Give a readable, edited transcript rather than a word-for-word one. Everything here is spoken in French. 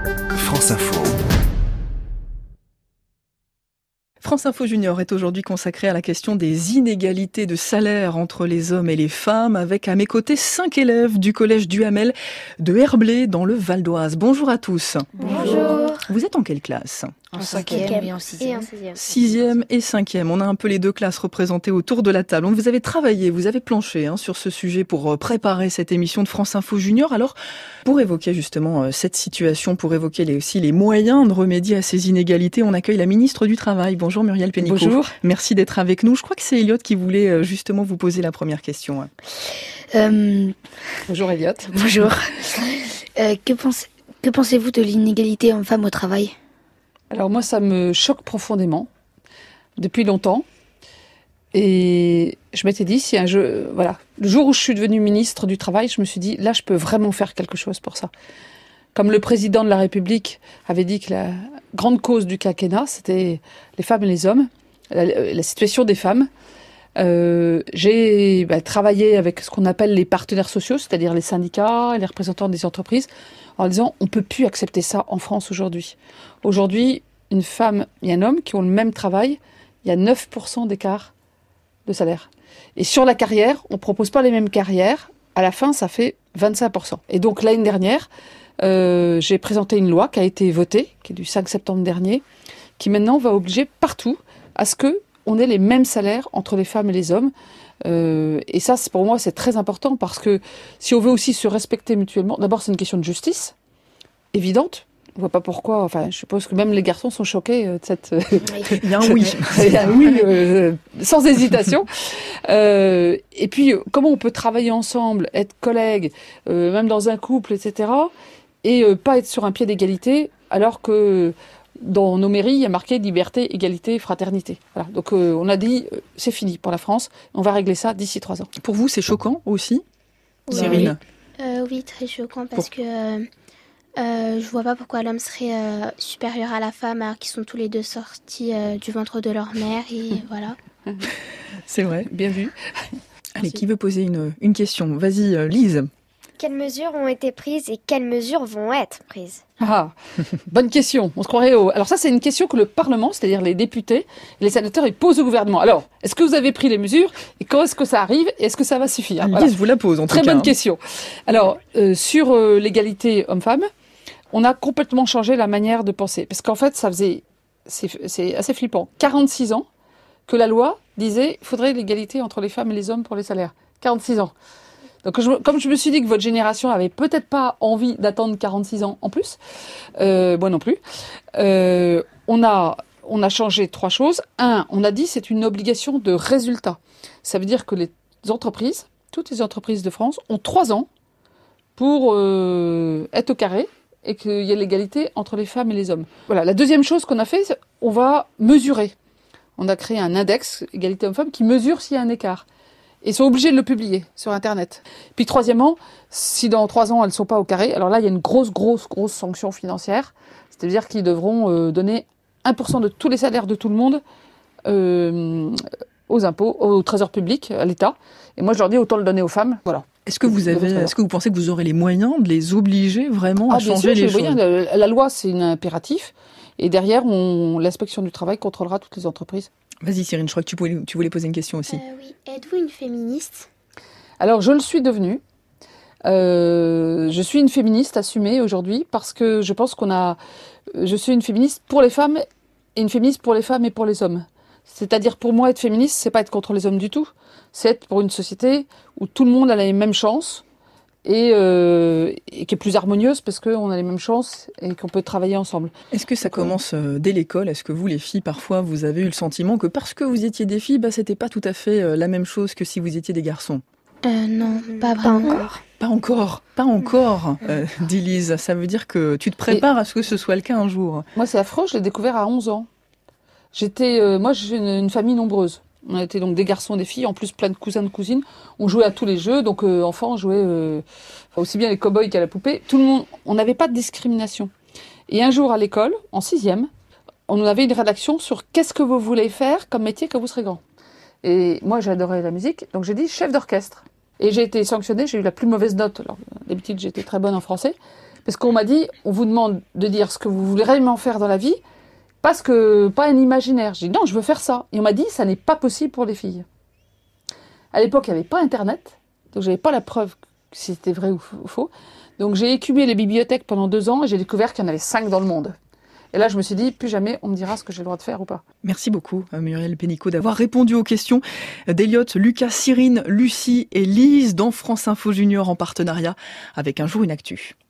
France Info. France Info Junior est aujourd'hui consacrée à la question des inégalités de salaire entre les hommes et les femmes, avec à mes côtés 5 élèves du collège Duhamel de Herblay dans le Val d'Oise. Bonjour à tous. Bonjour. Vous êtes en quelle classe ? En 5e et en 6e. 6e et 5e. On a un peu les deux classes représentées autour de la table. Vous avez travaillé, vous avez planché sur ce sujet pour préparer cette émission de France Info Junior. Alors, pour évoquer justement cette situation, pour évoquer aussi les moyens de remédier à ces inégalités, on accueille la ministre du Travail. Bonjour Muriel Pénicaud. Bonjour. Merci d'être avec nous. Je crois que c'est Elliot qui voulait justement vous poser la première question. Bonjour Elliot. Bonjour. Que pensez-vous de l'inégalité homme-femme au travail ? Alors moi, ça me choque profondément, depuis longtemps. Et je m'étais dit, le jour où je suis devenue ministre du Travail, je me suis dit, là, je peux vraiment faire quelque chose pour ça. Comme le président de la République avait dit que la grande cause du quinquennat, c'était les femmes et les hommes, la situation des femmes. J'ai travaillé avec ce qu'on appelle les partenaires sociaux, c'est-à-dire les syndicats, les représentants des entreprises, en disant on peut plus accepter ça en France aujourd'hui. Aujourd'hui, une femme et un homme qui ont le même travail, il y a 9% d'écart de salaire. Et sur la carrière, on propose pas les mêmes carrières. À la fin, ça fait 25%. Et donc l'année dernière, j'ai présenté une loi qui a été votée, qui est du 5 septembre dernier, qui maintenant va obliger partout à ce que on ait les mêmes salaires entre les femmes et les hommes. Et ça, pour moi, c'est très important parce que si on veut aussi se respecter mutuellement, d'abord, c'est une question de justice, évidente. On voit pas pourquoi, je suppose que même les garçons sont choqués de cette... Il y a un oui. Il y a un oui, sans hésitation. Et puis, comment on peut travailler ensemble, être collègues, même dans un couple, etc., et pas être sur un pied d'égalité, alors que dans nos mairies, il y a marqué liberté, égalité, fraternité. Voilà. Donc on a dit, c'est fini pour la France, on va régler ça d'ici 3 ans. Pour vous, c'est choquant aussi, oui. Cyril ? Oui, très choquant, parce que je vois pas pourquoi l'homme serait supérieur à la femme, alors qu'ils sont tous les deux sortis du ventre de leur mère, et voilà. C'est vrai. Bien vu. Allez, qui veut poser une question ? Vas-y, Lise. Quelles mesures ont été prises et quelles mesures vont être prises ? Ah, bonne question. On se croirait Alors ça, c'est une question que le Parlement, c'est-à-dire les députés et les sénateurs, ils posent au gouvernement. Alors, est-ce que vous avez pris les mesures et quand est-ce que ça arrive et est-ce que ça va suffire ? Lise Voilà. vous la pose en tout cas. Très bonne question. Alors, sur l'égalité homme-femme, on a complètement changé la manière de penser. Parce qu'en fait, c'est assez flippant. 46 ans que la loi disait qu'il faudrait l'égalité entre les femmes et les hommes pour les salaires. 46 ans. Donc, comme je me suis dit que votre génération avait peut-être pas envie d'attendre 46 ans en plus, moi non plus, on a changé 3 choses. 1, on a dit c'est une obligation de résultat. Ça veut dire que les entreprises, toutes les entreprises de France, ont 3 ans pour être au carré et qu'il y ait l'égalité entre les femmes et les hommes. Voilà. La deuxième chose qu'on a fait, c'est on va mesurer. On a créé un index égalité homme-femme qui mesure s'il y a un écart. Et sont obligés de le publier sur Internet. Puis troisièmement, si dans 3 ans, elles ne sont pas au carré, alors là, il y a une grosse sanction financière. C'est-à-dire qu'ils devront donner 1% de tous les salaires de tout le monde aux impôts, au trésor public, à l'État. Et moi, je leur dis, autant le donner aux femmes. Voilà. Est-ce que vous pensez que vous aurez les moyens de les obliger vraiment à changer les choses ? La loi, c'est un impératif. Et derrière, l'inspection du travail contrôlera toutes les entreprises. Vas-y Cyrine, je crois que tu voulais poser une question aussi. Oui. Êtes-vous une féministe ? Alors, je le suis devenue. Je suis une féministe assumée aujourd'hui parce que je pense je suis une féministe pour les femmes et une féministe pour les femmes et pour les hommes. C'est-à-dire, pour moi, être féministe, c'est pas être contre les hommes du tout. C'est être pour une société où tout le monde a les mêmes chances et qui est plus harmonieuse parce qu'on a les mêmes chances et qu'on peut travailler ensemble. Est-ce que ça commence dès l'école ? Est-ce que vous, les filles, parfois, vous avez eu le sentiment que parce que vous étiez des filles, c'était pas tout à fait la même chose que si vous étiez des garçons ? Non, pas vraiment. Pas encore, dit Lise. Ça veut dire que tu te prépares à ce que ce soit le cas un jour. Moi, c'est affreux, je l'ai découvert à 11 ans. Moi, j'ai une famille nombreuse. On était donc des garçons, des filles, en plus plein de cousins, de cousines. On jouait à tous les jeux, donc enfants, on jouait aussi bien les cow-boys qu'à la poupée. Tout le monde, on n'avait pas de discrimination. Et un jour à l'école, en 6e, on avait une rédaction sur qu'est-ce que vous voulez faire comme métier quand vous serez grand. Et moi, j'adorais la musique, donc j'ai dit chef d'orchestre. Et j'ai été sanctionnée, j'ai eu la plus mauvaise note. Alors, d'habitude, j'étais très bonne en français. Parce qu'on m'a dit, on vous demande de dire ce que vous voulez réellement faire dans la vie, pas un imaginaire. J'ai dit non, je veux faire ça. Et on m'a dit, ça n'est pas possible pour les filles. À l'époque, il n'y avait pas Internet, donc j'avais pas la preuve si c'était vrai ou faux. Donc j'ai écumé les bibliothèques pendant 2 ans et j'ai découvert qu'il y en avait 5 dans le monde. Et là, je me suis dit, plus jamais on me dira ce que j'ai le droit de faire ou pas. Merci beaucoup, Muriel Pénicaud, d'avoir répondu aux questions d'Eliott, Lucas, Cyrine, Lucie et Lise dans France Info Junior en partenariat avec Un jour une actu.